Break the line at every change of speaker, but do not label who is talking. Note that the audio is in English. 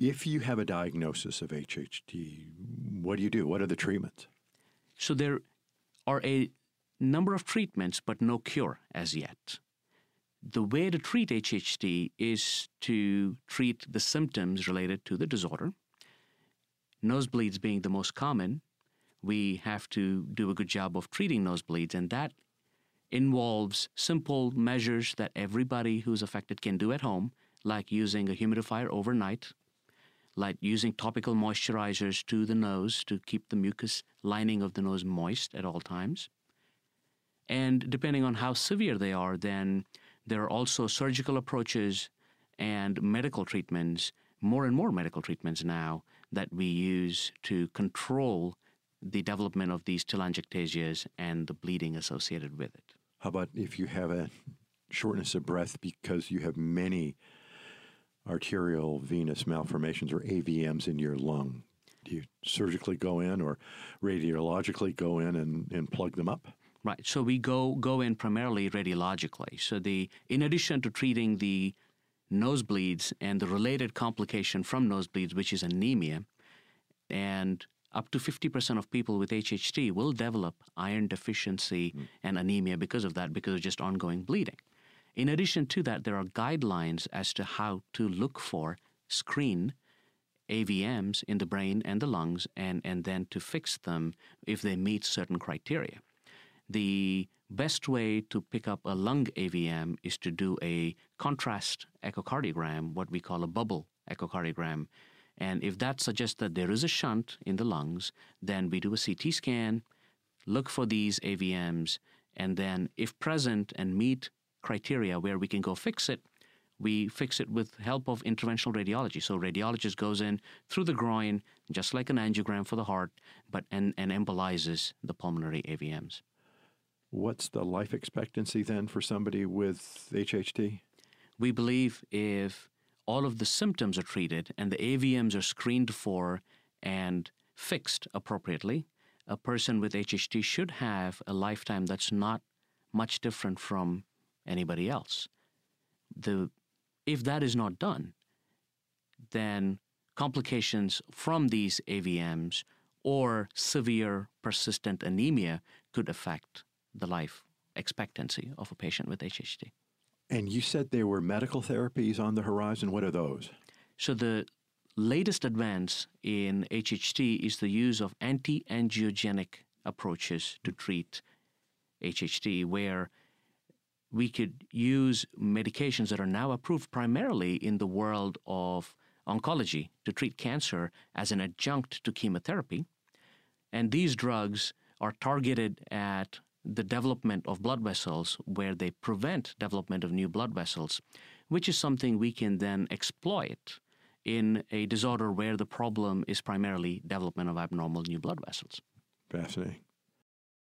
If you have a diagnosis of HHT, what do? What are the treatments?
So there are a number of treatments, but no cure as yet. The way to treat HHT is to treat the symptoms related to the disorder. Nosebleeds being the most common, we have to do a good job of treating nosebleeds, and that involves simple measures that everybody who's affected can do at home, like using a humidifier overnight, like using topical moisturizers to the nose to keep the mucus lining of the nose moist at all times. And depending on how severe they are, then there are also surgical approaches and medical treatments, more and more medical treatments now, that we use to control the development of these telangiectasias and the bleeding associated with it.
How about if you have a shortness of breath because you have many arterial venous malformations or AVMs in your lung? Do you surgically go in or radiologically go in and plug them up?
Right. So we go in primarily radiologically. So in addition to treating the nosebleeds and the related complication from nosebleeds, which is anemia, and up to 50% of people with HHT will develop iron deficiency and anemia because of just ongoing bleeding. In addition to that, there are guidelines as to how to look for, screen AVMs in the brain and the lungs, and then to fix them if they meet certain criteria. The best way to pick up a lung AVM is to do a contrast echocardiogram, what we call a bubble echocardiogram. And if that suggests that there is a shunt in the lungs, then we do a CT scan, look for these AVMs, and then if present and meet criteria where we can go fix it, we fix it with help of interventional radiology. So radiologist goes in through the groin, just like an angiogram for the heart, and embolizes the pulmonary AVMs.
What's the life expectancy then for somebody with HHT?
We believe if all of the symptoms are treated and the AVMs are screened for and fixed appropriately, a person with HHT should have a lifetime that's not much different from anybody else. If that is not done, then complications from these AVMs or severe persistent anemia could affect the life expectancy of a patient with HHT.
And you said there were medical therapies on the horizon. What are those?
So the latest advance in HHT is the use of anti-angiogenic approaches to treat HHT, where we could use medications that are now approved primarily in the world of oncology to treat cancer as an adjunct to chemotherapy. And these drugs are targeted at the development of blood vessels, where they prevent development of new blood vessels, which is something we can then exploit in a disorder where the problem is primarily development of abnormal new blood vessels.
Fascinating.